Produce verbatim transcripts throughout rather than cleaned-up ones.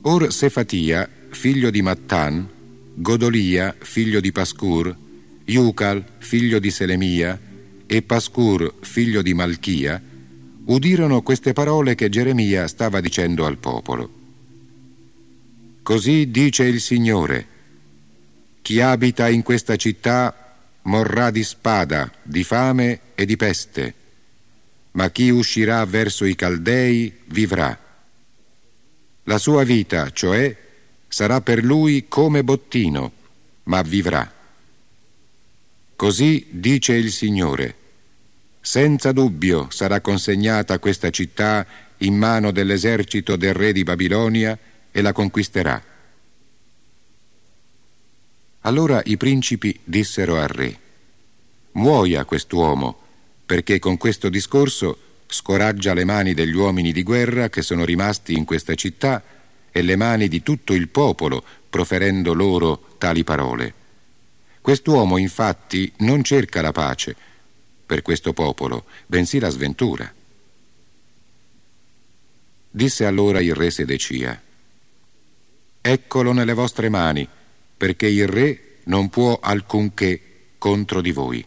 Or Sefatia, figlio di Mattan, Godolia, figlio di Pascur, Iucal, figlio di Selemia, e Pascur, figlio di Malchia, udirono queste parole che Geremia stava dicendo al popolo. Così dice il Signore: chi abita in questa città morrà di spada, di fame e di peste, ma chi uscirà verso i Caldei vivrà. La sua vita, cioè, sarà per lui come bottino, ma vivrà. Così dice il Signore: senza dubbio sarà consegnata questa città in mano dell'esercito del re di Babilonia e la conquisterà. Allora i principi dissero al re: muoia quest'uomo, perché con questo discorso scoraggia le mani degli uomini di guerra che sono rimasti in questa città e le mani di tutto il popolo, proferendo loro tali parole. Quest'uomo infatti non cerca la pace per questo popolo, bensì la sventura. Disse allora il re Sedecia: eccolo nelle vostre mani, perché il re non può alcunché contro di voi.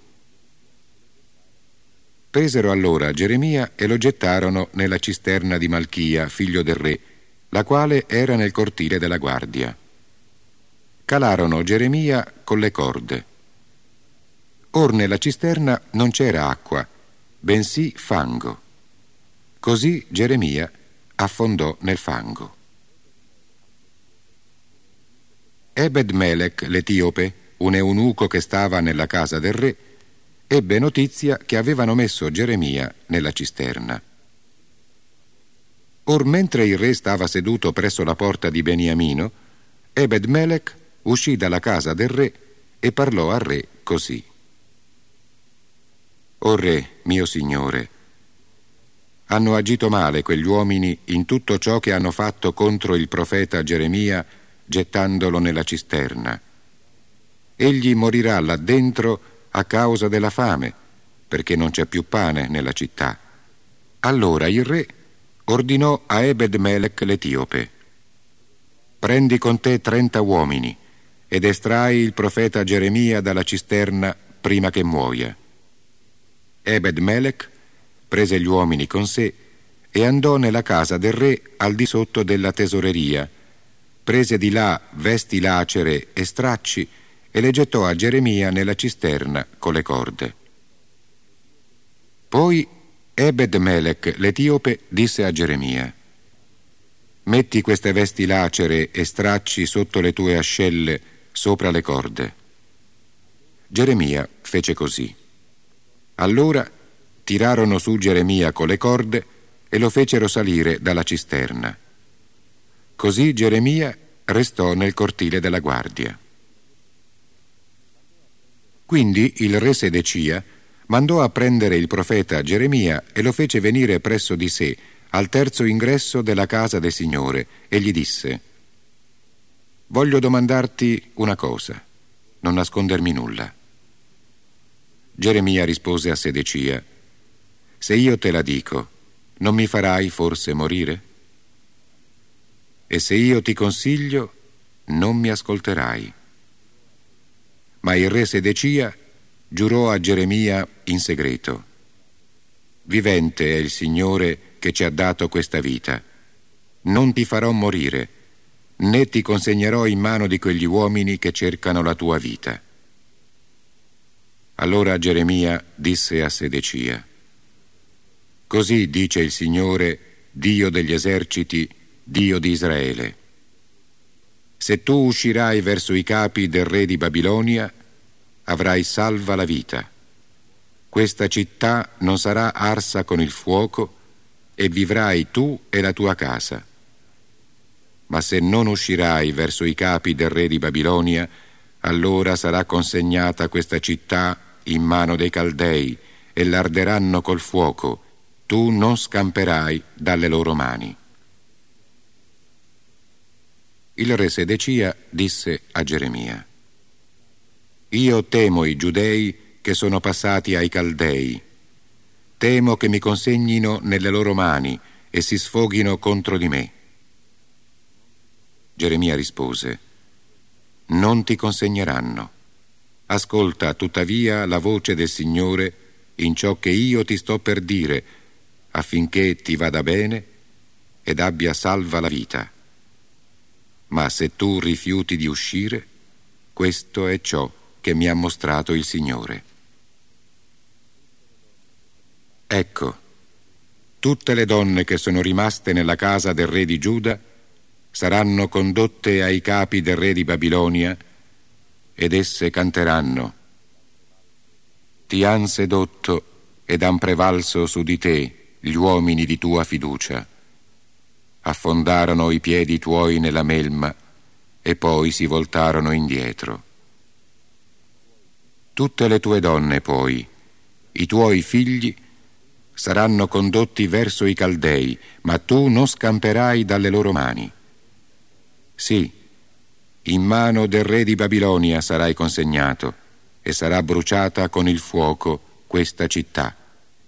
Presero allora Geremia e lo gettarono nella cisterna di Malchia, figlio del re, la quale era nel cortile della guardia. Calarono Geremia con le corde. Or nella cisterna non c'era acqua, bensì fango. Così Geremia affondò nel fango. Ebed-Melech l'Etiope, un eunuco che stava nella casa del re, ebbe notizia che avevano messo Geremia nella cisterna. Or mentre il re stava seduto presso la porta di Beniamino, Ebed-Melech uscì dalla casa del re e parlò al re così: o re, mio signore, hanno agito male quegli uomini in tutto ciò che hanno fatto contro il profeta Geremia, gettandolo nella cisterna. Egli morirà là dentro a causa della fame, perché non c'è più pane nella città. Allora il re ordinò a Ebed-Melech l'Etiope: prendi con te trenta uomini ed estrai il profeta Geremia dalla cisterna prima che muoia. Ebed-Melech prese gli uomini con sé e andò nella casa del re al di sotto della tesoreria, prese di là vesti lacere e stracci e le gettò a Geremia nella cisterna con le corde. Poi Ebed-Melech l'Etiope disse a Geremia: metti queste vesti lacere e stracci sotto le tue ascelle sopra le corde. Geremia fece così. Allora tirarono su Geremia con le corde e lo fecero salire dalla cisterna. Così Geremia restò nel cortile della guardia. Quindi il re Sedecia mandò a prendere il profeta Geremia e lo fece venire presso di sé al terzo ingresso della casa del Signore e gli disse: voglio domandarti una cosa, non nascondermi nulla. Geremia rispose a Sedecia: se io te la dico, non mi farai forse morire? E se io ti consiglio, non mi ascolterai. Ma il re Sedecia giurò a Geremia in segreto: vivente è il Signore che ci ha dato questa vita, non ti farò morire, né ti consegnerò in mano di quegli uomini che cercano la tua vita. Allora Geremia disse a Sedecia: così dice il Signore, Dio degli eserciti, Dio di Israele: se tu uscirai verso i capi del re di Babilonia, avrai salva la vita. Questa città non sarà arsa con il fuoco e vivrai tu e la tua casa. Ma se non uscirai verso i capi del re di Babilonia, allora sarà consegnata questa città in mano dei Caldei e l'arderanno col fuoco. Tu non scamperai dalle loro mani. Il re Sedecia disse a Geremia: io temo i giudei che sono passati ai Caldei. Temo che mi consegnino nelle loro mani e si sfoghino contro di me. Geremia rispose: non ti consegneranno. Ascolta tuttavia la voce del Signore in ciò che io ti sto per dire, affinché ti vada bene ed abbia salva la vita. Ma se tu rifiuti di uscire, questo è ciò che mi ha mostrato il Signore. Ecco, tutte le donne che sono rimaste nella casa del re di Giuda saranno condotte ai capi del re di Babilonia, ed esse canteranno: ti han sedotto ed han prevalso su di te gli uomini di tua fiducia. Affondarono i piedi tuoi nella melma e poi si voltarono indietro. Tutte le tue donne poi, i tuoi figli, saranno condotti verso i Caldei, ma tu non scamperai dalle loro mani. Sì, in mano del re di Babilonia sarai consegnato, e sarà bruciata con il fuoco questa città.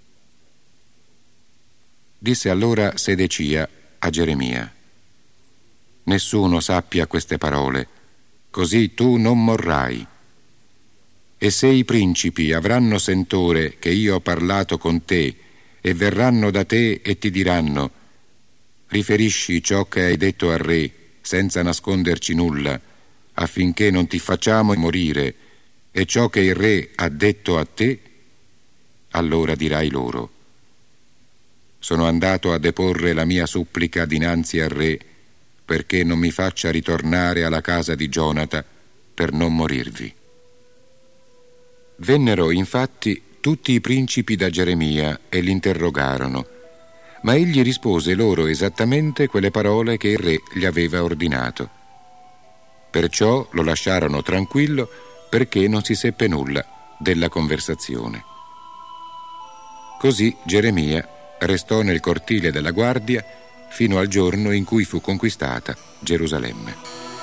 Disse allora Sedecia a Geremia: nessuno sappia queste parole, così tu non morrai. E se i principi avranno sentore che io ho parlato con te, e verranno da te e ti diranno: riferisci ciò che hai detto al re, senza nasconderci nulla, affinché non ti facciamo morire, e ciò che il re ha detto a te, allora dirai loro: sono andato a deporre la mia supplica dinanzi al re, perché non mi faccia ritornare alla casa di Gionata per non morirvi. Vennero infatti tutti i principi da Geremia e l'interrogarono, ma egli rispose loro esattamente quelle parole che il re gli aveva ordinato. Perciò lo lasciarono tranquillo, perché non si seppe nulla della conversazione. Così Geremia restò nel cortile della guardia fino al giorno in cui fu conquistata Gerusalemme.